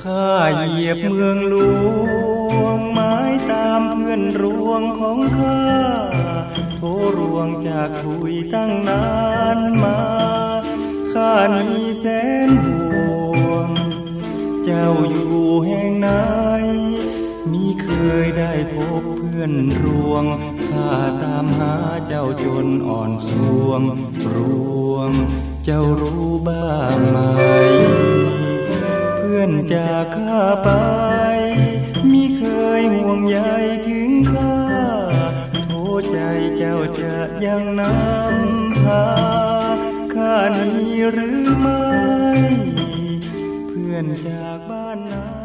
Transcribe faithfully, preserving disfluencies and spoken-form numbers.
ข้าเหยียบเมืองหลวงไม้ตามเพื่อนรวงของข้าโทรวงจากคุยตั้งนานมาข้านี้แสนห่วงเจ้าอยู่แห่งไหนมิเคยได้พบเพื่อนรวงข้าตามหาเจ้าจนอ่อนสวงรวงเจ้ารู้บ้างไหมเพื่อนจากข้าไปมิเคยห่วงใยถึงข้าโทษใจเจ้าจะยังนำพาข้านี้หรือไม่เพื่อนจากบ้านนา